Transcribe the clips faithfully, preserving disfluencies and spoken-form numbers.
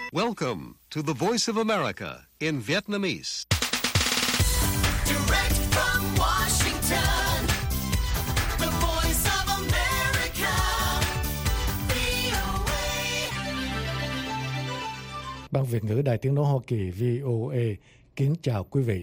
Welcome to the Voice of America in Vietnamese. Direct from Washington, the Voice of America, vê o a. Ban Việt ngữ Đài Tiếng nói Hoa Kỳ vê o a kính chào quý vị.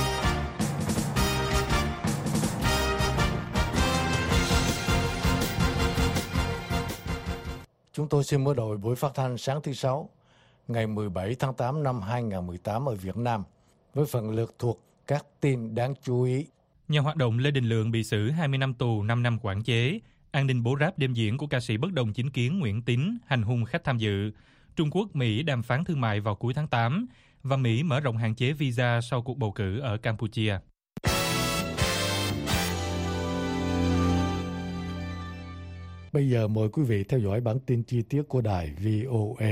Chúng tôi xin mở đầu buổi phát thanh sáng thứ Sáu, ngày mười bảy tháng tám năm hai nghìn không trăm mười tám ở Việt Nam, với phần lượt thuộc các tin đáng chú ý. Nhà hoạt động Lê Đình Lượng bị xử hai mươi năm tù, năm năm quản chế. An ninh bố ráp đêm diễn của ca sĩ bất đồng chính kiến Nguyễn Tín hành hung khách tham dự. Trung Quốc, Mỹ đàm phán thương mại vào cuối tháng tám. Và Mỹ mở rộng hạn chế visa sau cuộc bầu cử ở Campuchia. Bây giờ mời quý vị theo dõi bản tin chi tiết của đài vê o a.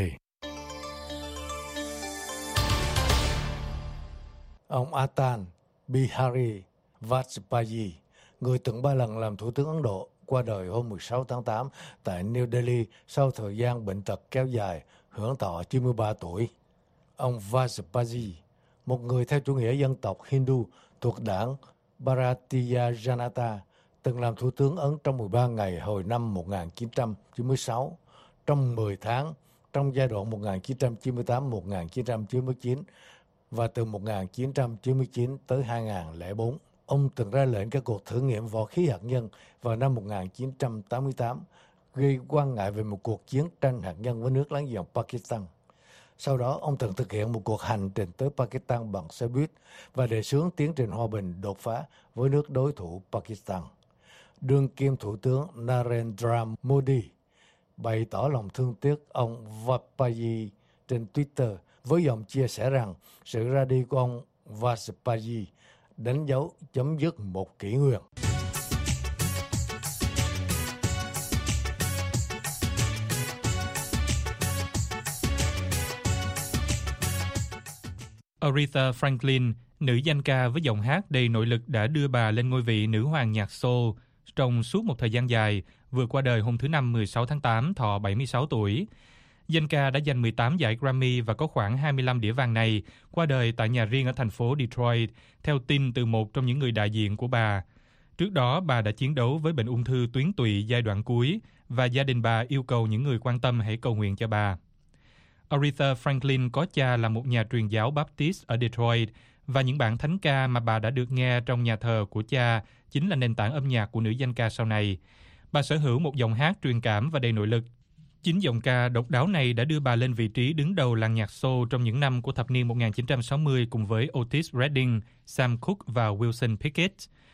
Ông Atal Bihari Vajpayee, người từng ba lần làm thủ tướng Ấn Độ, qua đời hôm mười sáu tháng tám tại New Delhi sau thời gian bệnh tật kéo dài, hưởng thọ chín mươi ba tuổi. Ông Vajpayee, một người theo chủ nghĩa dân tộc Hindu thuộc đảng Bharatiya Janata, từng làm thủ tướng Ấn trong mười ba ngày hồi năm một nghìn chín trăm chín mươi sáu, trong mười tháng trong giai đoạn một nghìn chín trăm chín mươi tám đến một nghìn chín trăm chín mươi chín và từ một nghìn chín trăm chín mươi chín tới hai nghìn không trăm lẻ bốn. Ông từng ra lệnh các cuộc thử nghiệm võ khí hạt nhân vào năm một nghìn chín trăm tám mươi tám, gây quan ngại về một cuộc chiến tranh hạt nhân với nước láng giềng Pakistan. Sau đó, ông từng thực hiện một cuộc hành trình tới Pakistan bằng xe buýt và đề xướng tiến trình hòa bình đột phá với nước đối thủ Pakistan. Đương kim Thủ tướng Narendra Modi bày tỏ lòng thương tiếc ông Vajpayee trên Twitter với dòng chia sẻ rằng sự ra đi của ông Vajpayee đánh dấu chấm dứt một kỷ nguyên. Aretha Franklin, nữ danh ca với giọng hát đầy nội lực đã đưa bà lên ngôi vị nữ hoàng nhạc soul trong suốt một thời gian dài, vừa qua đời hôm thứ Năm mười sáu tháng tám, thọ bảy mươi sáu tuổi. Danh ca đã giành mười tám giải Grammy và có khoảng hai mươi lăm đĩa vàng này, qua đời tại nhà riêng ở thành phố Detroit, theo tin từ một trong những người đại diện của bà. Trước đó, bà đã chiến đấu với bệnh ung thư tuyến tụy giai đoạn cuối và gia đình bà yêu cầu những người quan tâm hãy cầu nguyện cho bà. Aretha Franklin có cha là một nhà truyền giáo Baptist ở Detroit và những bản thánh ca mà bà đã được nghe trong nhà thờ của cha chính là nền tảng âm nhạc của nữ danh ca sau này. Bà sở hữu một giọng hát truyền cảm và đầy nội lực. Chính giọng ca độc đáo này đã đưa bà lên vị trí đứng đầu làng nhạc soul trong những năm của thập niên một nghìn chín trăm sáu mươi cùng với Otis Redding, Sam Cooke và Wilson Pickett.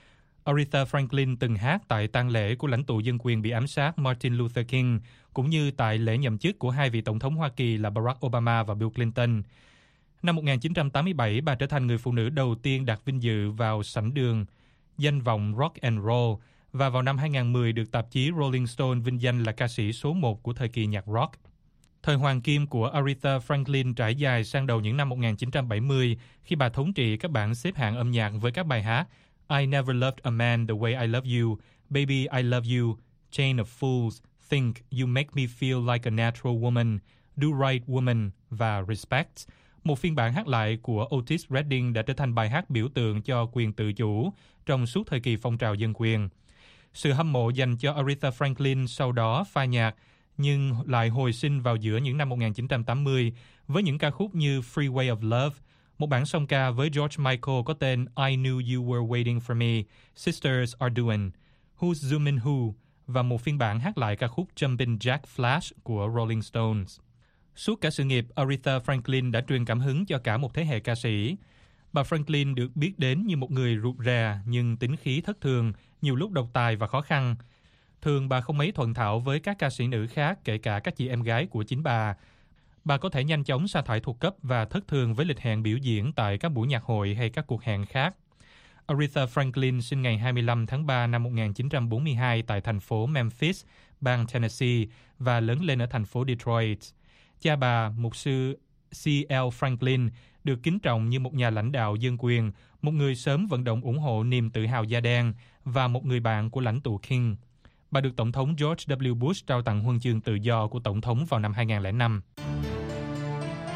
Aretha Franklin từng hát tại tang lễ của lãnh tụ dân quyền bị ám sát Martin Luther King, cũng như tại lễ nhậm chức của hai vị tổng thống Hoa Kỳ là Barack Obama và Bill Clinton. Năm một nghìn chín trăm tám mươi bảy, bà trở thành người phụ nữ đầu tiên đạt vinh dự vào sảnh đường danh vọng Rock and Roll, và vào năm hai nghìn không trăm mười được tạp chí Rolling Stone vinh danh là ca sĩ số một của thời kỳ nhạc rock. Thời hoàng kim của Aretha Franklin trải dài sang đầu những năm một nghìn chín trăm bảy mươi khi bà thống trị các bảng xếp hạng âm nhạc với các bài hát I Never Loved a Man the Way I Love You, Baby I Love You, Chain of Fools, Think, You Make Me Feel Like a Natural Woman, Do Right Woman và Respect. Một phiên bản hát lại của Otis Redding đã trở thành bài hát biểu tượng cho quyền tự chủ trong suốt thời kỳ phong trào dân quyền. Sự hâm mộ dành cho Aretha Franklin sau đó phai nhạt, nhưng lại hồi sinh vào giữa những năm một nghìn chín trăm tám mươi với những ca khúc như Freeway of Love, một bản song ca với George Michael có tên I Knew You Were Waiting for Me, Sisters Are Doing, Who's Zoomin' Who, và một phiên bản hát lại ca khúc Jumpin' Jack Flash của Rolling Stones. Suốt cả sự nghiệp, Aretha Franklin đã truyền cảm hứng cho cả một thế hệ ca sĩ. Bà Franklin được biết đến như một người rụt rè nhưng tính khí thất thường, nhiều lúc độc tài và khó khăn. Thường bà không mấy thuận thảo với các ca sĩ nữ khác, kể cả các chị em gái của chính bà. Bà có thể nhanh chóng sa thải thuộc cấp và thất thường với lịch hẹn biểu diễn tại các buổi nhạc hội hay các cuộc hẹn khác. Aretha Franklin sinh ngày hai mươi lăm tháng ba năm một nghìn chín trăm bốn mươi hai tại thành phố Memphis, bang Tennessee và lớn lên ở thành phố Detroit. Cha bà, mục sư C L Franklin, được kính trọng như một nhà lãnh đạo dân quyền, một người sớm vận động ủng hộ niềm tự hào da đen và một người bạn của lãnh tụ King. Bà được Tổng thống George W. Bush trao tặng huân chương tự do của Tổng thống vào năm hai nghìn không trăm lẻ năm.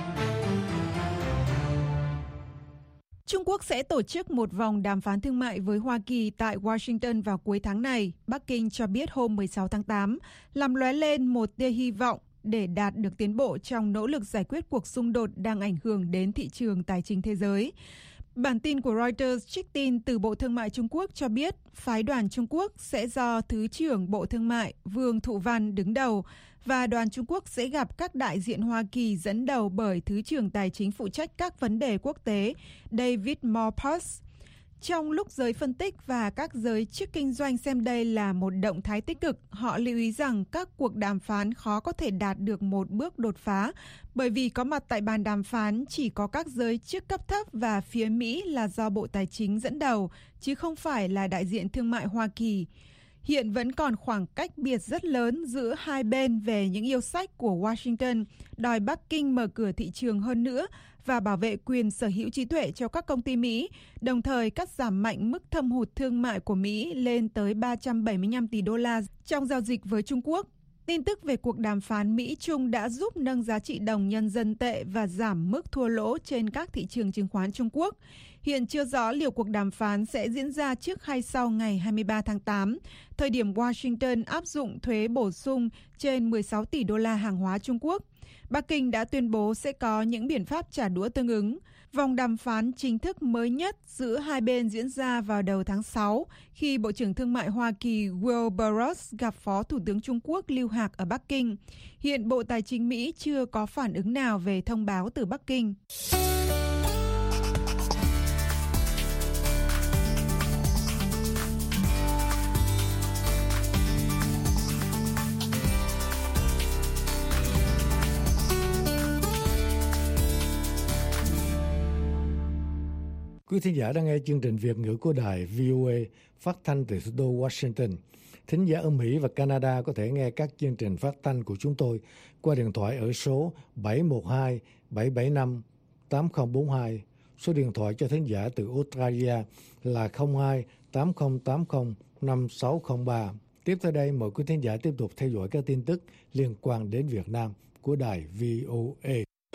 Trung Quốc sẽ tổ chức một vòng đàm phán thương mại với Hoa Kỳ tại Washington vào cuối tháng này, Bắc Kinh cho biết hôm mười sáu tháng tám, làm lóe lên một tia hy vọng để đạt được tiến bộ trong nỗ lực giải quyết cuộc xung đột đang ảnh hưởng đến thị trường tài chính thế giới. Bản tin của Reuters trích tin từ Bộ Thương mại Trung Quốc cho biết phái đoàn Trung Quốc sẽ do Thứ trưởng Bộ Thương mại Vương Thụ Văn đứng đầu và đoàn Trung Quốc sẽ gặp các đại diện Hoa Kỳ dẫn đầu bởi Thứ trưởng Tài chính phụ trách các vấn đề quốc tế David Malpass. Trong lúc giới phân tích và các giới chức kinh doanh xem đây là một động thái tích cực, họ lưu ý rằng các cuộc đàm phán khó có thể đạt được một bước đột phá bởi vì có mặt tại bàn đàm phán chỉ có các giới chức cấp thấp và phía Mỹ là do Bộ Tài chính dẫn đầu, chứ không phải là đại diện thương mại Hoa Kỳ. Hiện vẫn còn khoảng cách biệt rất lớn giữa hai bên về những yêu sách của Washington, đòi Bắc Kinh mở cửa thị trường hơn nữa và bảo vệ quyền sở hữu trí tuệ cho các công ty Mỹ, đồng thời cắt giảm mạnh mức thâm hụt thương mại của Mỹ lên tới ba trăm bảy mươi lăm tỷ đô la trong giao dịch với Trung Quốc. Tin tức về cuộc đàm phán Mỹ-Trung đã giúp nâng giá trị đồng nhân dân tệ và giảm mức thua lỗ trên các thị trường chứng khoán Trung Quốc. Hiện chưa rõ liệu cuộc đàm phán sẽ diễn ra trước hay sau ngày hai mươi ba tháng tám, thời điểm Washington áp dụng thuế bổ sung trên mười sáu tỷ đô la hàng hóa Trung Quốc. Bắc Kinh đã tuyên bố sẽ có những biện pháp trả đũa tương ứng. Vòng đàm phán chính thức mới nhất giữa hai bên diễn ra vào đầu tháng sáu, khi Bộ trưởng Thương mại Hoa Kỳ Wilbur Ross gặp Phó Thủ tướng Trung Quốc Lưu Hạc ở Bắc Kinh. Hiện Bộ Tài chính Mỹ chưa có phản ứng nào về thông báo từ Bắc Kinh. Quý thính giả đang nghe chương trình Việt ngữ của đài vê o a phát thanh từ thủ đô Washington. Thính giả ở Mỹ và Canada có thể nghe các chương trình phát thanh của chúng tôi qua điện thoại ở số bảy một hai bảy bảy năm tám không bốn hai. Số điện thoại cho thính giả từ Australia là không hai tám không tám không năm sáu không ba. Tiếp theo đây, mời quý thính giả tiếp tục theo dõi các tin tức liên quan đến Việt Nam của đài vê o a.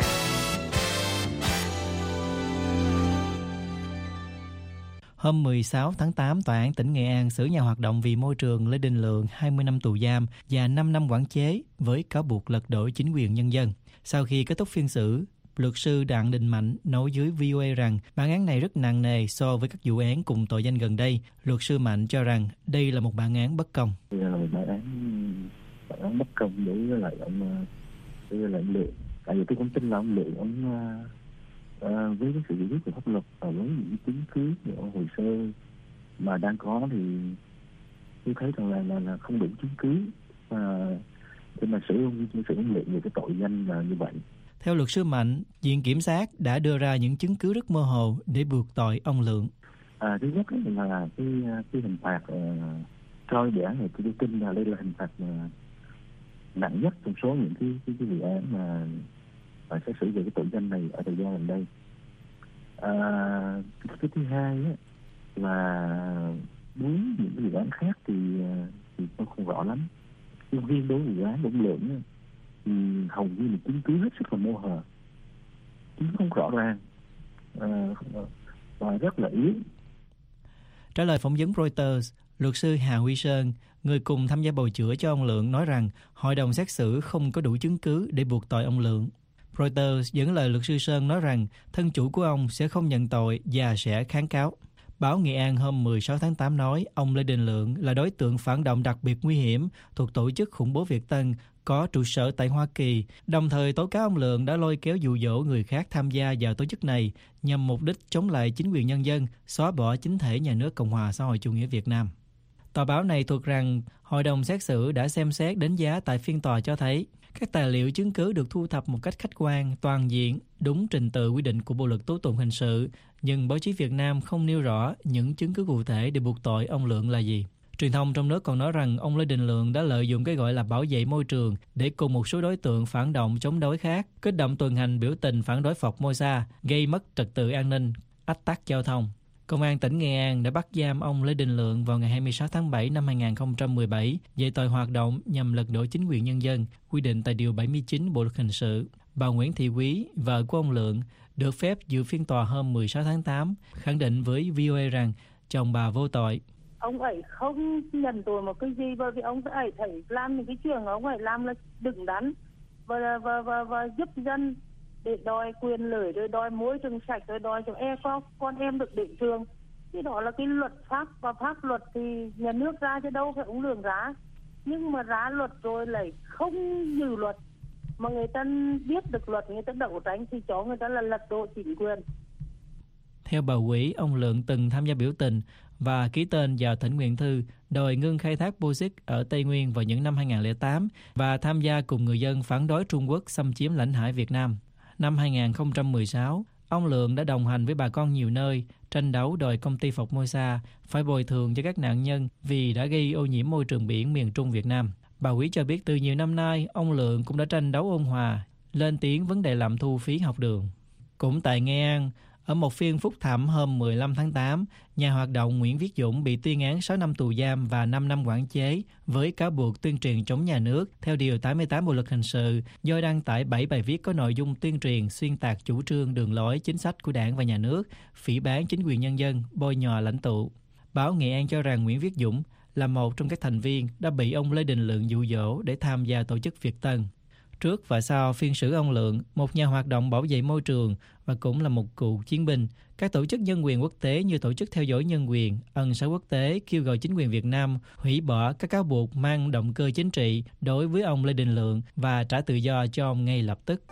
Hôm mười sáu tháng tám, Tòa án tỉnh Nghệ An xử nhà hoạt động vì môi trường Lê Đình Lượng hai mươi năm tù giam và năm năm quản chế với cáo buộc lật đổ chính quyền nhân dân. Sau khi kết thúc phiên xử, luật sư Đặng Đình Mạnh nói với vê o a rằng bản án này rất nặng nề so với các vụ án cùng tội danh gần đây. Luật sư Mạnh cho rằng đây là một bản án bất công. Đây là một bản án, bản án bất công đối với lại ông, đối với lại ông Lượng. Tại vì tôi cũng tin là ông Lượng, ông À, với cái sự giải quyết của pháp luật và với những chứng cứ của hồ sơ mà đang có thì tôi thấy rằng là là, là không đủ chứng cứ và để mà xử xử xử lượng về cái tội danh là như vậy. Theo luật sư Mạnh, viện kiểm sát đã đưa ra những chứng cứ rất mơ hồ để buộc tội ông Lượng. À, thứ nhất là cái cái hình phạt uh, coi đề án này tôi tin là đây là hình phạt uh, nặng nhất trong số những cái cái, cái vụ án mà và xét xử về cái tội danh này ở thời gian gần đây. À, cái thứ hai á, là đối với những cái vụ án khác thì thì tôi không rõ lắm. Nhưng riêng đối với vụ án Đông Lượng á, thì hầu như là chứng cứ hết sức là mơ hồ, chứng cứ không rõ ràng à, và rất là yếu. Trả lời phỏng vấn Reuters, luật sư Hà Huy Sơn, người cùng tham gia bào chữa cho ông Lượng, nói rằng hội đồng xét xử không có đủ chứng cứ để buộc tội ông Lượng. Reuters dẫn lời luật sư Sơn nói rằng thân chủ của ông sẽ không nhận tội và sẽ kháng cáo. Báo Nghệ An hôm mười sáu tháng tám nói ông Lê Đình Lượng là đối tượng phản động đặc biệt nguy hiểm thuộc tổ chức khủng bố Việt Tân có trụ sở tại Hoa Kỳ, đồng thời tố cáo ông Lượng đã lôi kéo dụ dỗ người khác tham gia vào tổ chức này nhằm mục đích chống lại chính quyền nhân dân, xóa bỏ chính thể nhà nước Cộng hòa xã hội chủ nghĩa Việt Nam. Tòa báo này thuật rằng hội đồng xét xử đã xem xét đánh giá tại phiên tòa cho thấy các tài liệu chứng cứ được thu thập một cách khách quan, toàn diện, đúng trình tự quy định của Bộ luật tố tụng hình sự, nhưng báo chí Việt Nam không nêu rõ những chứng cứ cụ thể để buộc tội ông Lượng là gì. Truyền thông trong nước còn nói rằng ông Lê Đình Lượng đã lợi dụng cái gọi là bảo vệ môi trường để cùng một số đối tượng phản động chống đối khác kích động tuần hành biểu tình phản đối Formosa, gây mất trật tự an ninh, ách tắc giao thông. Công an tỉnh Nghệ An đã bắt giam ông Lê Đình Lượng vào ngày hai mươi sáu tháng bảy năm hai nghìn không trăm mười bảy về tội hoạt động nhằm lật đổ chính quyền nhân dân, quy định tại điều bảy mươi chín Bộ luật hình sự. Bà Nguyễn Thị Quý, vợ của ông Lượng, được phép dự phiên tòa hôm mười sáu tháng tám, khẳng định với vê o a rằng chồng bà vô tội. Ông ấy không nhận tội một cái gì, bởi vì ông ấy thấy làm những cái chuyện ông ấy làm là đứng đắn và, và, và, và giúp dân để đòi quyền lợi, rồi đòi môi trường sạch, rồi đòi cho e con, con em được đến trường. Thì đó là cái luật pháp, và pháp luật thì nhà nước ra chứ đâu phải ông Lượng ra. Nhưng mà ra luật rồi lại không giữ luật. Mà người ta biết được luật, người ta đấu tranh thì cho người ta là lật đổ chính quyền. Theo bà Quý, ông Lượng từng tham gia biểu tình và ký tên vào thỉnh nguyện thư đòi ngưng khai thác bauxit ở Tây Nguyên vào những năm hai không không tám và tham gia cùng người dân phản đối Trung Quốc xâm chiếm lãnh hải Việt Nam. Năm hai không một sáu, ông Lượng đã đồng hành với bà con nhiều nơi, tranh đấu đòi công ty Formosa phải bồi thường cho các nạn nhân vì đã gây ô nhiễm môi trường biển miền Trung Việt Nam. Bà Quý cho biết từ nhiều năm nay, ông Lượng cũng đã tranh đấu ôn hòa, lên tiếng vấn đề lạm thu phí học đường. Cũng tại Nghệ An, ở một phiên phúc thẩm hôm mười lăm tháng tám, nhà hoạt động Nguyễn Viết Dũng bị tuyên án sáu năm tù giam và năm năm quản chế với cáo buộc tuyên truyền chống nhà nước theo Điều tám mươi tám Bộ Luật Hình sự do đăng tải bảy bài viết có nội dung tuyên truyền xuyên tạc chủ trương đường lối chính sách của Đảng và Nhà nước, phỉ báng chính quyền nhân dân, bôi nhọ lãnh tụ. Báo Nghệ An cho rằng Nguyễn Viết Dũng là một trong các thành viên đã bị ông Lê Đình Lượng dụ dỗ để tham gia tổ chức Việt Tân. Trước và sau phiên xử ông Lượng, một nhà hoạt động bảo vệ môi trường và cũng là một cựu chiến binh, các tổ chức nhân quyền quốc tế như Tổ chức Theo dõi Nhân quyền, Ân xá Quốc tế kêu gọi chính quyền Việt Nam hủy bỏ các cáo buộc mang động cơ chính trị đối với ông Lê Đình Lượng và trả tự do cho ông ngay lập tức.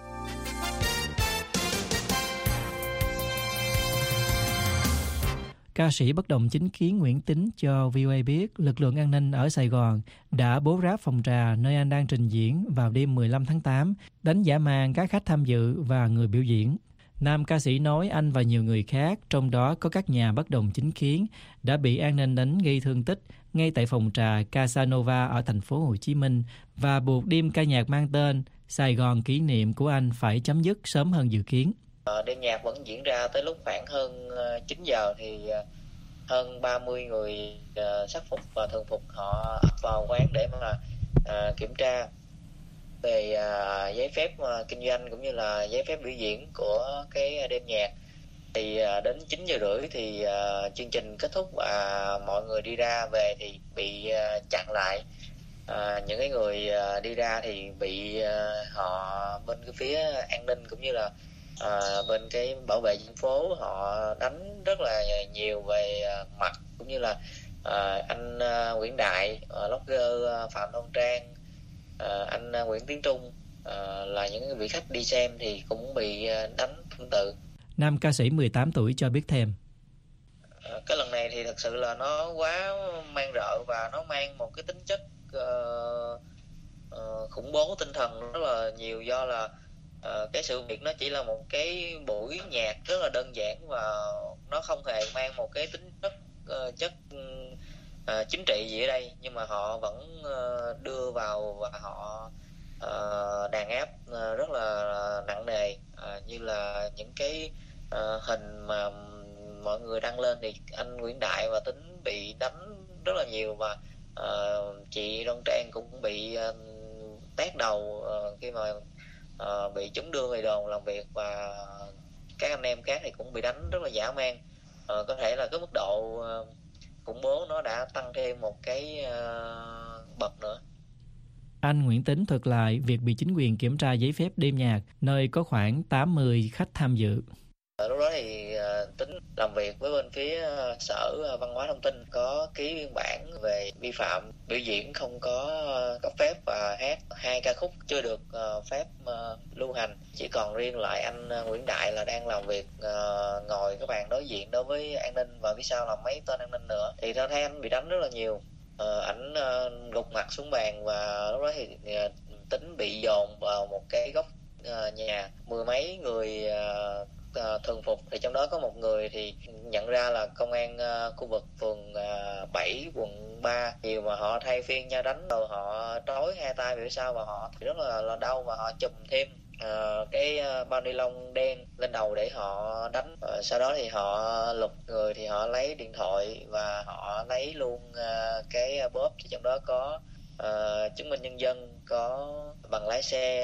Ca sĩ bất đồng chính kiến Nguyễn Tín cho vê o a biết lực lượng an ninh ở Sài Gòn đã bố ráp phòng trà nơi anh đang trình diễn vào đêm mười lăm tháng tám, đánh dã man các khách tham dự và người biểu diễn. Nam ca sĩ nói anh và nhiều người khác, trong đó có các nhà bất đồng chính kiến, đã bị an ninh đánh gây thương tích ngay tại phòng trà Casanova ở thành phố Hồ Chí Minh và buộc đêm ca nhạc mang tên Sài Gòn Kỷ niệm của anh phải chấm dứt sớm hơn dự kiến. Đêm nhạc vẫn diễn ra tới lúc khoảng hơn chín giờ thì hơn ba mươi người uh, sắc phục và thường phục họ ập vào quán để mà uh, kiểm tra về uh, giấy phép uh, kinh doanh cũng như là giấy phép biểu diễn của cái đêm nhạc. Thì uh, đến chín giờ rưỡi thì uh, chương trình kết thúc và mọi người đi ra về thì bị uh, chặn lại. Uh, những cái người uh, đi ra thì bị uh, họ bên cái phía an ninh cũng như là À, bên cái bảo vệ dân phố họ đánh rất là nhiều về à, mặt cũng như là à, anh à, Nguyễn Đại, à, blogger à, Phạm Đông Trang, à, anh à, Nguyễn Tiến Trung à, là những vị khách đi xem thì cũng bị à, đánh tương tự. Nam ca sĩ mười tám tuổi cho biết thêm. À, cái lần này thì thật sự là nó quá mang rợ và nó mang một cái tính chất uh, uh, khủng bố tinh thần rất là nhiều, do là Uh, cái sự việc nó chỉ là một cái buổi nhạc rất là đơn giản và nó không hề mang một cái tính chất uh, chất uh, chính trị gì ở đây, nhưng mà họ vẫn uh, đưa vào và họ uh, đàn áp uh, rất là nặng nề, uh, như là những cái uh, hình mà mọi người đăng lên thì anh Nguyễn Đại và Tính bị đánh rất là nhiều và uh, chị Đoan Trang cũng bị uh, tát đầu uh, khi mà Uh, bị chúng đưa về đồn làm việc, và các anh em khác thì cũng bị đánh rất là dã man. Uh, có thể là cái mức độ uh, khủng bố nó đã tăng thêm một cái uh, bậc nữa. Anh Nguyễn Tín thuật lại việc bị chính quyền kiểm tra giấy phép đêm nhạc nơi có khoảng tám mươi khách tham dự. Lúc đó thì uh, Tính làm việc với bên phía uh, Sở Văn hóa Thông tin có ký biên bản về vi phạm biểu diễn không có uh, cấp phép và hát hai ca khúc chưa được uh, phép uh, lưu hành. Chỉ còn riêng lại anh uh, Nguyễn Đại là đang làm việc uh, ngồi cái bàn đối diện đối với an ninh, và phía sau là mấy tên an ninh nữa. Thì theo thấy anh bị đánh rất là nhiều. Uh, ảnh uh, gục mặt xuống bàn và lúc đó thì uh, Tính bị dồn vào một cái góc uh, nhà. Mười mấy người uh, Uh, thường phục, thì trong đó có một người thì nhận ra là công an uh, khu vực phường uh, bảy quận ba nhiều, mà họ thay phiên nhau đánh, rồi họ trói hai tay phía sau và họ thì rất là, là đau, và họ chùm thêm uh, cái uh, bao ni lông đen lên đầu để họ đánh. Uh, sau đó thì họ lục người thì họ lấy điện thoại và họ lấy luôn uh, cái bóp, thì trong đó có uh, chứng minh nhân dân, có bằng lái xe,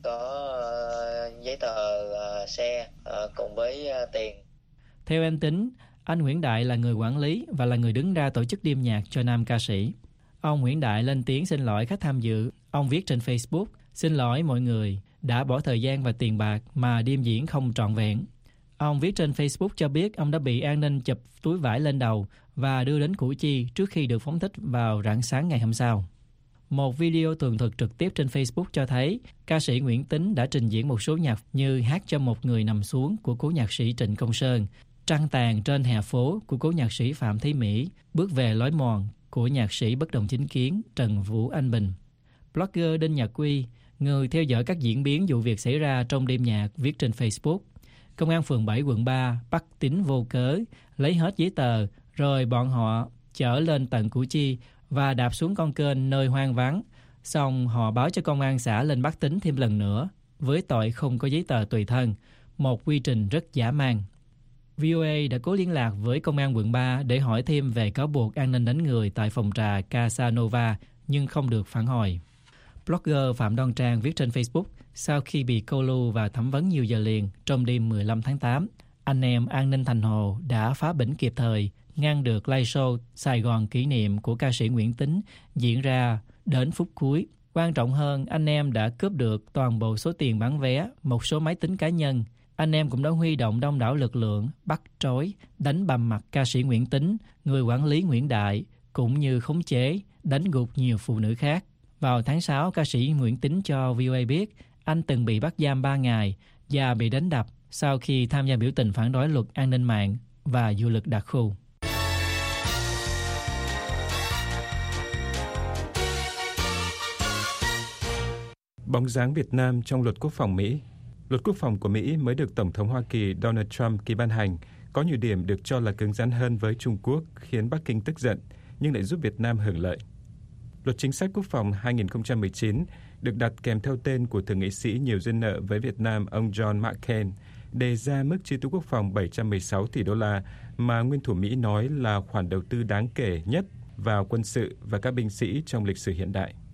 có uh, giấy tờ uh, xe uh, cùng với uh, tiền. Theo anh Tính, anh Nguyễn Đại là người quản lý và là người đứng ra tổ chức đêm nhạc cho nam ca sĩ. Ông Nguyễn Đại lên tiếng xin lỗi khách tham dự. Ông viết trên Facebook, xin lỗi mọi người đã bỏ thời gian và tiền bạc mà đêm diễn không trọn vẹn. Ông viết trên Facebook cho biết ông đã bị an ninh chụp túi vải lên đầu và đưa đến Củ Chi trước khi được phóng thích vào rạng sáng ngày hôm sau. Một video tường thuật trực tiếp trên Facebook cho thấy ca sĩ Nguyễn Tính đã trình diễn một số nhạc như Hát cho một người nằm xuống của cố nhạc sĩ Trịnh Công Sơn, Trăng tàn trên hè phố của cố nhạc sĩ Phạm Thế Mỹ, Bước về lối mòn của nhạc sĩ bất đồng chính kiến Trần Vũ Anh Bình. Blogger Đinh Nhật Quy, người theo dõi các diễn biến vụ việc xảy ra trong đêm nhạc, viết trên Facebook: Công an phường bảy quận ba bắt Tính vô cớ, lấy hết giấy tờ, rồi bọn họ chở lên tận Củ Chi và đạp xuống con kênh nơi hoang vắng. Xong họ báo cho công an xã lên bắt Tính thêm lần nữa với tội không có giấy tờ tùy thân, một quy trình rất dã man. vê o a đã cố liên lạc với công an quận ba để hỏi thêm về cáo buộc an ninh đánh người tại phòng trà Casanova nhưng không được phản hồi. Blogger Phạm Đoan Trang viết trên Facebook: sau khi bị câu lưu và thẩm vấn nhiều giờ liền trong đêm mười lăm tháng tám, anh em an ninh Thành Hồ đã phá bĩnh kịp thời, ngăn được live show Sài Gòn kỷ niệm của ca sĩ Nguyễn Tính diễn ra đến phút cuối. Quan trọng hơn, anh em đã cướp được toàn bộ số tiền bán vé, một số máy tính cá nhân. Anh em cũng đã huy động đông đảo lực lượng, bắt trói, đánh bầm mặt ca sĩ Nguyễn Tính, người quản lý Nguyễn Đại, cũng như khống chế, đánh gục nhiều phụ nữ khác. Vào tháng sáu, ca sĩ Nguyễn Tính cho vê o a biết anh từng bị bắt giam ba ngày và bị đánh đập sau khi tham gia biểu tình phản đối luật an ninh mạng và du lịch đặc khu. Bóng dáng Việt Nam trong luật quốc phòng Mỹ. Luật quốc phòng của Mỹ mới được Tổng thống Hoa Kỳ Donald Trump ký ban hành, có nhiều điểm được cho là cứng rắn hơn với Trung Quốc, khiến Bắc Kinh tức giận, nhưng lại giúp Việt Nam hưởng lợi. Luật chính sách quốc phòng hai không một chín được đặt kèm theo tên của thượng nghị sĩ nhiều duyên nợ với Việt Nam ông John McCain, đề ra mức chi tiêu quốc phòng bảy trăm mười sáu tỷ đô la mà nguyên thủ Mỹ nói là khoản đầu tư đáng kể nhất vào quân sự và các binh sĩ trong lịch sử hiện đại.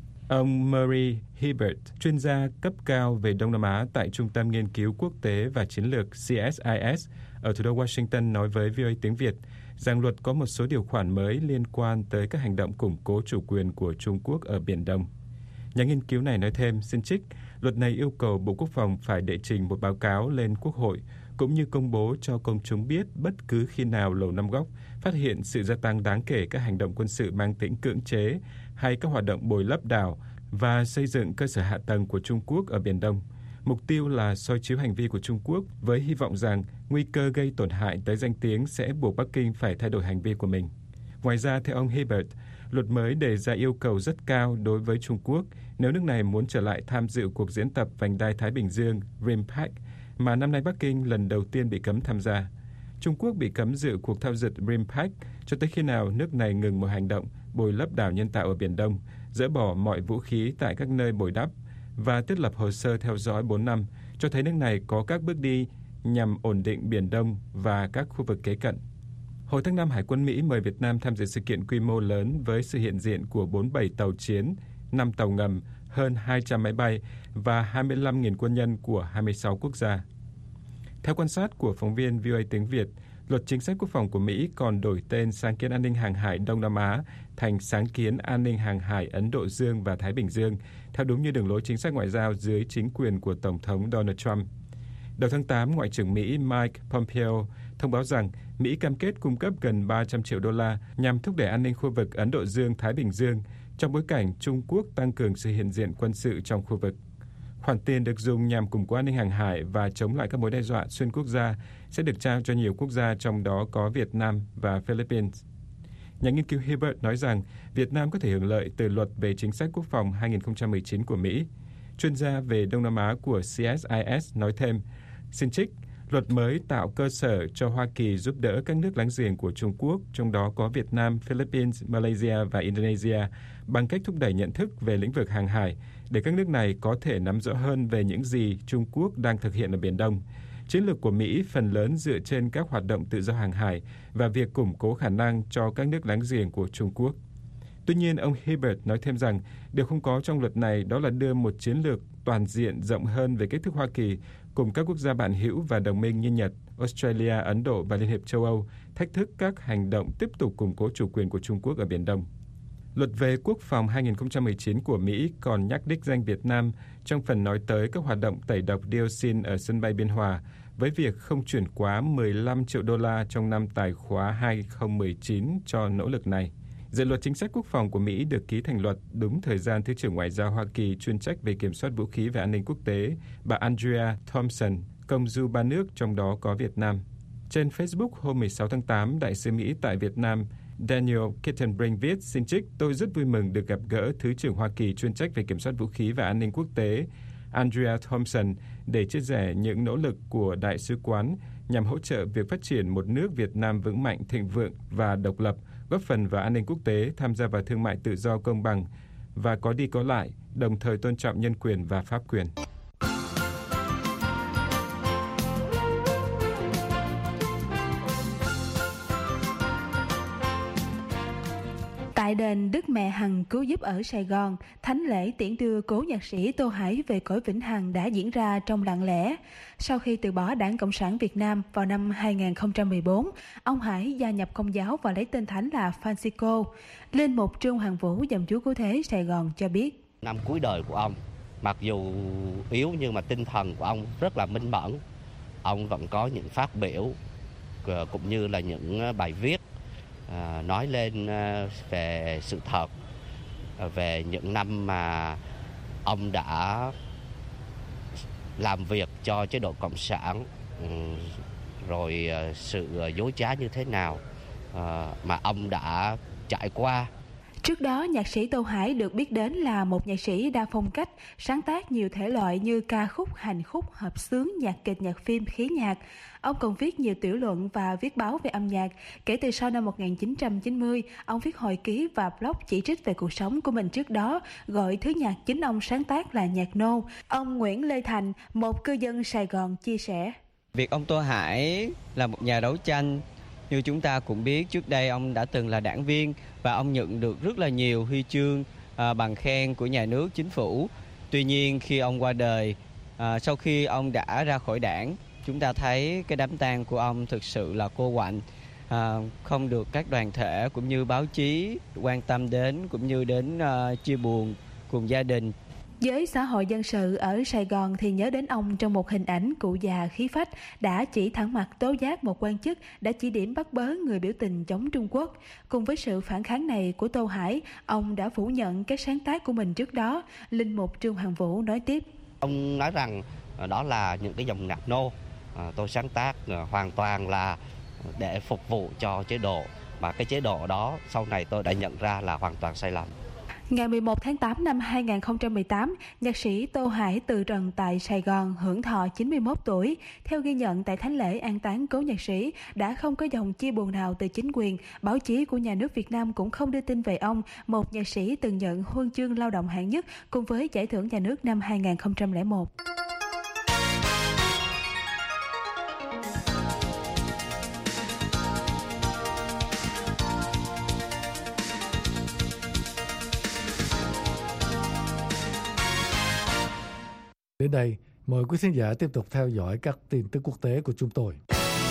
Ông Murray Hibbert, chuyên gia cấp cao về Đông Nam Á tại Trung tâm Nghiên cứu Quốc tế và Chiến lược C S I S ở thủ đô Washington nói với vê o a tiếng Việt rằng luật có một số điều khoản mới liên quan tới các hành động củng cố chủ quyền của Trung Quốc ở Biển Đông. Nhà nghiên cứu này nói thêm, xin trích, luật này yêu cầu Bộ Quốc phòng phải đệ trình một báo cáo lên Quốc hội, cũng như công bố cho công chúng biết bất cứ khi nào Lầu Năm Góc phát hiện sự gia tăng đáng kể các hành động quân sự mang tính cưỡng chế hay các hoạt động bồi lấp đảo và xây dựng cơ sở hạ tầng của Trung Quốc ở Biển Đông. Mục tiêu là soi chiếu hành vi của Trung Quốc với hy vọng rằng nguy cơ gây tổn hại tới danh tiếng sẽ buộc Bắc Kinh phải thay đổi hành vi của mình. Ngoài ra, theo ông Hibbert, luật mới đề ra yêu cầu rất cao đối với Trung Quốc nếu nước này muốn trở lại tham dự cuộc diễn tập vành đai Thái Bình Dương RIMPAC mà năm nay Bắc Kinh lần đầu tiên bị cấm tham gia. Trung Quốc bị cấm dự cuộc thao dượt RIMPAC cho tới khi nào nước này ngừng một hành động bồi lấp đảo nhân tạo ở Biển Đông, dỡ bỏ mọi vũ khí tại các nơi bồi đắp và thiết lập hồ sơ theo dõi bốn năm, cho thấy nước này có các bước đi nhằm ổn định Biển Đông và các khu vực kế cận. Hồi tháng năm, Hải quân Mỹ mời Việt Nam tham dự sự kiện quy mô lớn với sự hiện diện của bốn mươi bảy tàu chiến, năm tàu ngầm, hơn hai trăm máy bay và hai mươi lăm nghìn quân nhân của hai mươi sáu quốc gia. Theo quan sát của phóng viên vê o a tiếng Việt, luật chính sách quốc phòng của Mỹ còn đổi tên Sáng kiến an ninh hàng hải Đông Nam Á thành Sáng kiến an ninh hàng hải Ấn Độ Dương và Thái Bình Dương, theo đúng như đường lối chính sách ngoại giao dưới chính quyền của Tổng thống Donald Trump. Đầu tháng tám, Ngoại trưởng Mỹ Mike Pompeo thông báo rằng Mỹ cam kết cung cấp gần ba trăm triệu đô la nhằm thúc đẩy an ninh khu vực Ấn Độ Dương-Thái Bình Dương trong bối cảnh Trung Quốc tăng cường sự hiện diện quân sự trong khu vực. Khoản tiền được dùng nhằm củng cố an ninh hàng hải và chống lại các mối đe dọa xuyên quốc gia sẽ được trao cho nhiều quốc gia, trong đó có Việt Nam và Philippines. Nhà nghiên cứu Hibbert nói rằng Việt Nam có thể hưởng lợi từ luật về chính sách quốc phòng hai không một chín của Mỹ. Chuyên gia về Đông Nam Á của C S I S nói thêm, xin trích, luật mới tạo cơ sở cho Hoa Kỳ giúp đỡ các nước láng giềng của Trung Quốc, trong đó có Việt Nam, Philippines, Malaysia và Indonesia, bằng cách thúc đẩy nhận thức về lĩnh vực hàng hải, để các nước này có thể nắm rõ hơn về những gì Trung Quốc đang thực hiện ở Biển Đông. Chiến lược của Mỹ phần lớn dựa trên các hoạt động tự do hàng hải và việc củng cố khả năng cho các nước láng giềng của Trung Quốc. Tuy nhiên, ông Hibbert nói thêm rằng điều không có trong luật này đó là đưa một chiến lược toàn diện rộng hơn về cách thức Hoa Kỳ cùng các quốc gia bạn hữu và đồng minh như Nhật, Australia, Ấn Độ và Liên hiệp châu Âu thách thức các hành động tiếp tục củng cố chủ quyền của Trung Quốc ở Biển Đông. Luật về quốc phòng hai không một chín của Mỹ còn nhắc đích danh Việt Nam trong phần nói tới các hoạt động tẩy độc dioxin ở sân bay Biên Hòa, với việc không chuyển quá mười lăm triệu đô la trong năm tài khóa hai không một chín cho nỗ lực này. Dự luật chính sách quốc phòng của Mỹ được ký thành luật đúng thời gian Thứ trưởng Ngoại giao Hoa Kỳ chuyên trách về kiểm soát vũ khí và an ninh quốc tế, bà Andrea Thompson, công du ba nước trong đó có Việt Nam. Trên Facebook hôm mười sáu tháng tám, Đại sứ Mỹ tại Việt Nam Daniel Kittenbrink viết, xin trích, tôi rất vui mừng được gặp gỡ Thứ trưởng Hoa Kỳ chuyên trách về kiểm soát vũ khí và an ninh quốc tế Andrea Thompson để chia sẻ những nỗ lực của Đại sứ quán nhằm hỗ trợ việc phát triển một nước Việt Nam vững mạnh, thịnh vượng và độc lập, góp phần vào an ninh quốc tế, tham gia vào thương mại tự do công bằng và có đi có lại, đồng thời tôn trọng nhân quyền và pháp quyền. Tại đền Đức Mẹ Hằng Cứu Giúp ở Sài Gòn, thánh lễ tiễn đưa cố nhạc sĩ Tô Hải về cõi vĩnh hằng đã diễn ra trong lặng lẽ. Sau khi từ bỏ Đảng Cộng sản Việt Nam vào năm hai không một bốn, ông Hải gia nhập Công giáo và lấy tên thánh là Francisco. Linh mục Trương Hoàng Vũ, dòng Chúa Cứu Thế Sài Gòn cho biết. Năm cuối đời của ông, mặc dù yếu nhưng mà tinh thần của ông rất là minh mẫn. Ông vẫn có những phát biểu cũng như là những bài viết À, nói lên à, về sự thật, à, về những năm mà ông đã làm việc cho chế độ Cộng sản, um, rồi à, sự à, dối trá như thế nào à, mà ông đã trải qua. Trước đó, nhạc sĩ Tô Hải được biết đến là một nhạc sĩ đa phong cách, sáng tác nhiều thể loại như ca khúc, hành khúc, hợp xướng, nhạc kịch, nhạc phim, khí nhạc. Ông còn viết nhiều tiểu luận và viết báo về âm nhạc. Kể từ sau năm một nghìn chín trăm chín mươi, ông viết hồi ký và blog chỉ trích về cuộc sống của mình trước đó, gọi thứ nhạc chính ông sáng tác là nhạc nô. Ông Nguyễn Lê Thành, một cư dân Sài Gòn, chia sẻ. Việc ông Tô Hải là một nhà đấu tranh, như chúng ta cũng biết, trước đây ông đã từng là đảng viên và ông nhận được rất là nhiều huy chương, à, bằng khen của nhà nước, chính phủ. Tuy nhiên khi ông qua đời, à, sau khi ông đã ra khỏi đảng, chúng ta thấy cái đám tang của ông thực sự là cô quạnh, à, không được các đoàn thể cũng như báo chí quan tâm đến, cũng như đến uh, chia buồn cùng gia đình. Giới xã hội dân sự ở Sài Gòn thì nhớ đến ông trong một hình ảnh cụ già khí phách đã chỉ thẳng mặt tố giác một quan chức đã chỉ điểm bắt bớ người biểu tình chống Trung Quốc. Cùng với sự phản kháng này của Tô Hải, ông đã phủ nhận các sáng tác của mình trước đó. Linh mục Trương Hoàng Vũ nói tiếp. Ông nói rằng đó là những cái dòng nhạc nô, tôi sáng tác hoàn toàn là để phục vụ cho chế độ, mà cái chế độ đó sau này tôi đã nhận ra là hoàn toàn sai lầm. Ngày mười một tháng tám năm hai không một tám, nhạc sĩ Tô Hải từ trần tại Sài Gòn, hưởng thọ chín mươi mốt tuổi. Theo ghi nhận tại thánh lễ an táng cố nhạc sĩ, đã không có dòng chia buồn nào từ chính quyền, báo chí của nhà nước Việt Nam cũng không đưa tin về ông, một nhạc sĩ từng nhận huân chương lao động hạng nhất cùng với giải thưởng nhà nước năm hai không không một. Đến đây, mời quý khán giả tiếp tục theo dõi các tin tức quốc tế của chúng tôi.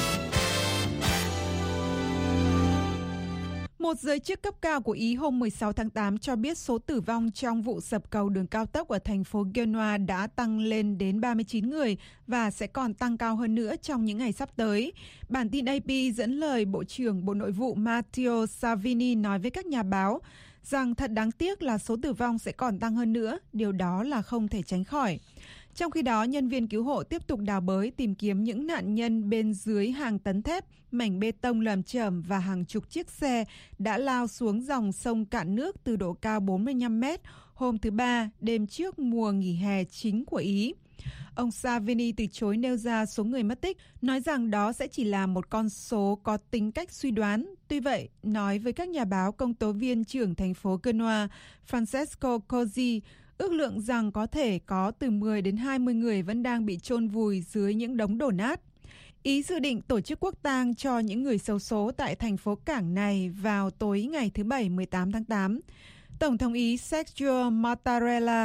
Một giới chức cấp cao của Ý hôm mười sáu tháng tám cho biết số tử vong trong vụ sập cầu đường cao tốc ở thành phố Genoa đã tăng lên đến ba mươi chín người và sẽ còn tăng cao hơn nữa trong những ngày sắp tới. Bản tin a pê dẫn lời Bộ trưởng Bộ Nội vụ Matteo Salvini nói với các nhà báo rằng thật đáng tiếc là số tử vong sẽ còn tăng hơn nữa, điều đó là không thể tránh khỏi. Trong khi đó, nhân viên cứu hộ tiếp tục đào bới tìm kiếm những nạn nhân bên dưới hàng tấn thép, mảnh bê tông lởm chởm và hàng chục chiếc xe đã lao xuống dòng sông cạn nước từ độ cao bốn mươi lăm mét hôm thứ Ba, đêm trước mùa nghỉ hè chính của Ý. Ông Salvini từ chối nêu ra số người mất tích, nói rằng đó sẽ chỉ là một con số có tính cách suy đoán. Tuy vậy, nói với các nhà báo, công tố viên trưởng thành phố Genoa Francesco Cozzi ước lượng rằng có thể có từ mười đến hai mươi người vẫn đang bị chôn vùi dưới những đống đổ nát. Ý dự định tổ chức quốc tang cho những người xấu số tại thành phố cảng này vào tối ngày thứ Bảy mười tám tháng tám. Tổng thống Ý Sergio Mattarella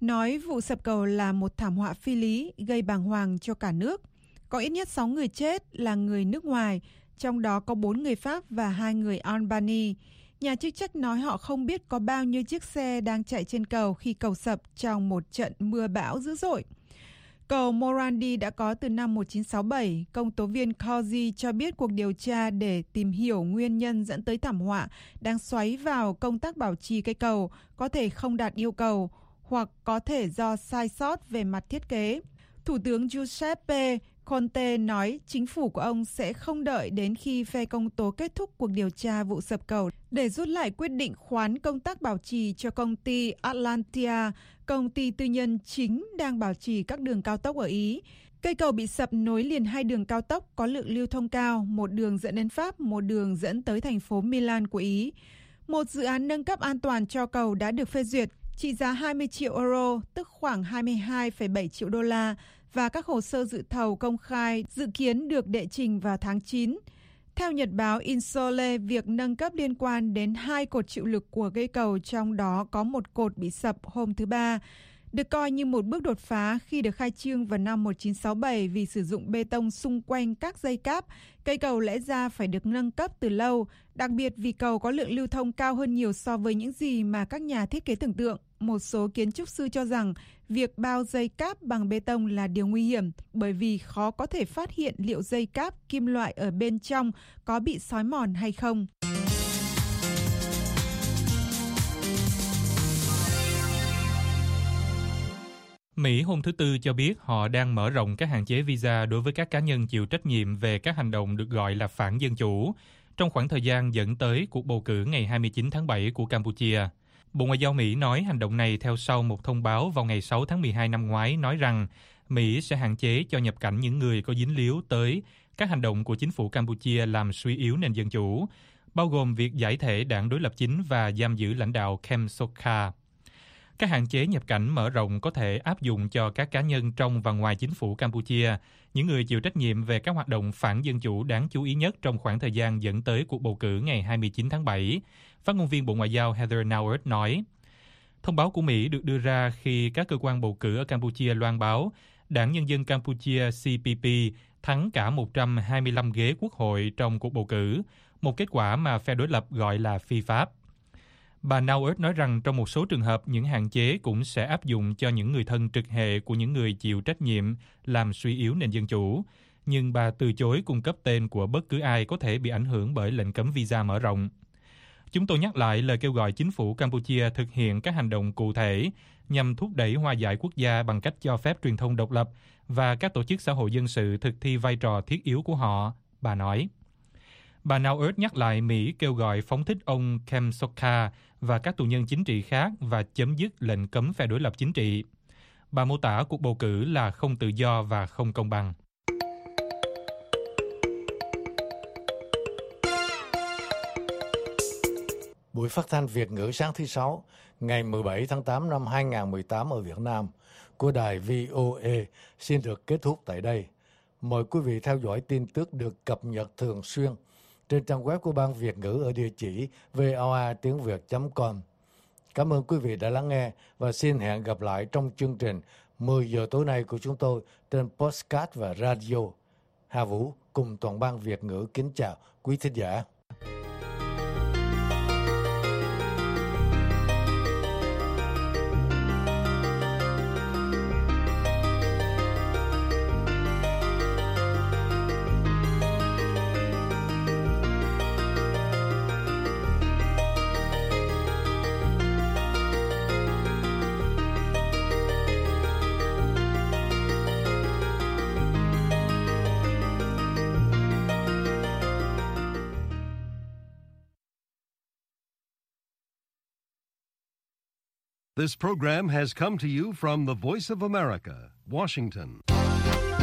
nói vụ sập cầu là một thảm họa phi lý gây bàng hoàng cho cả nước. Có ít nhất sáu người chết là người nước ngoài, trong đó có bốn người Pháp và hai người Albany. Nhà chức trách nói họ không biết có bao nhiêu chiếc xe đang chạy trên cầu khi cầu sập trong một trận mưa bão dữ dội. Cầu Morandi đã có từ năm một nghìn chín trăm sáu mươi bảy. Công tố viên Cozy cho biết cuộc điều tra để tìm hiểu nguyên nhân dẫn tới thảm họa đang xoáy vào công tác bảo trì cây cầu có thể không đạt yêu cầu hoặc có thể do sai sót về mặt thiết kế. Thủ tướng Giuseppe Conte nói chính phủ của ông sẽ không đợi đến khi phe công tố kết thúc cuộc điều tra vụ sập cầu để rút lại quyết định khoán công tác bảo trì cho công ty Atlantia, công ty tư nhân chính đang bảo trì các đường cao tốc ở Ý. Cây cầu bị sập nối liền hai đường cao tốc có lượng lưu thông cao, một đường dẫn đến Pháp, một đường dẫn tới thành phố Milan của Ý. Một dự án nâng cấp an toàn cho cầu đã được phê duyệt, trị giá hai mươi triệu euro, tức khoảng hai mươi hai phẩy bảy triệu đô la, và các hồ sơ dự thầu công khai dự kiến được đệ trình vào tháng chín. Theo nhật báo Insole, việc nâng cấp liên quan đến hai cột chịu lực của cây cầu, trong đó có một cột bị sập hôm thứ Ba, được coi như một bước đột phá khi được khai trương vào năm một nghìn chín trăm sáu mươi bảy vì sử dụng bê tông xung quanh các dây cáp. Cây cầu lẽ ra phải được nâng cấp từ lâu, đặc biệt vì cầu có lượng lưu thông cao hơn nhiều so với những gì mà các nhà thiết kế tưởng tượng. Một số kiến trúc sư cho rằng việc bao dây cáp bằng bê tông là điều nguy hiểm bởi vì khó có thể phát hiện liệu dây cáp kim loại ở bên trong có bị xói mòn hay không. Mỹ hôm thứ Tư cho biết họ đang mở rộng các hạn chế visa đối với các cá nhân chịu trách nhiệm về các hành động được gọi là phản dân chủ trong khoảng thời gian dẫn tới cuộc bầu cử ngày hai mươi chín tháng bảy của Campuchia. Bộ Ngoại giao Mỹ nói hành động này theo sau một thông báo vào ngày sáu tháng mười hai năm ngoái nói rằng Mỹ sẽ hạn chế cho nhập cảnh những người có dính líu tới các hành động của chính phủ Campuchia làm suy yếu nền dân chủ, bao gồm việc giải thể đảng đối lập chính và giam giữ lãnh đạo Kem Sokha. Các hạn chế nhập cảnh mở rộng có thể áp dụng cho các cá nhân trong và ngoài chính phủ Campuchia, những người chịu trách nhiệm về các hoạt động phản dân chủ đáng chú ý nhất trong khoảng thời gian dẫn tới cuộc bầu cử ngày hai mươi chín tháng bảy, phát ngôn viên Bộ Ngoại giao Heather Nauert nói. Thông báo của Mỹ được đưa ra khi các cơ quan bầu cử ở Campuchia loan báo Đảng Nhân dân Campuchia C P P thắng cả một trăm hai mươi lăm ghế quốc hội trong cuộc bầu cử, một kết quả mà phe đối lập gọi là phi pháp. Bà Nauert nói rằng trong một số trường hợp, những hạn chế cũng sẽ áp dụng cho những người thân trực hệ của những người chịu trách nhiệm làm suy yếu nền dân chủ, nhưng bà từ chối cung cấp tên của bất cứ ai có thể bị ảnh hưởng bởi lệnh cấm visa mở rộng. Chúng tôi nhắc lại lời kêu gọi chính phủ Campuchia thực hiện các hành động cụ thể nhằm thúc đẩy hòa giải quốc gia bằng cách cho phép truyền thông độc lập và các tổ chức xã hội dân sự thực thi vai trò thiết yếu của họ, bà nói. Bà Nauert nhắc lại Mỹ kêu gọi phóng thích ông Kem Sokha và các tù nhân chính trị khác và chấm dứt lệnh cấm phe đối lập chính trị. Bà mô tả cuộc bầu cử là không tự do và không công bằng. Buổi phát thanh Việt ngữ sáng thứ Sáu, ngày mười bảy tháng tám năm hai nghìn không trăm mười tám ở Việt Nam của đài vê o a xin được kết thúc tại đây. Mời quý vị theo dõi tin tức được cập nhật thường xuyên trên trang web của Ban Việt ngữ ở địa chỉ voa tiếng việt chấm com. Cảm ơn quý vị đã lắng nghe và xin hẹn gặp lại trong chương trình mười giờ tối nay của chúng tôi trên podcast và radio. Hà Vũ cùng toàn ban Việt ngữ kính chào quý thính giả. This program has come to you from the Voice of America, Washington.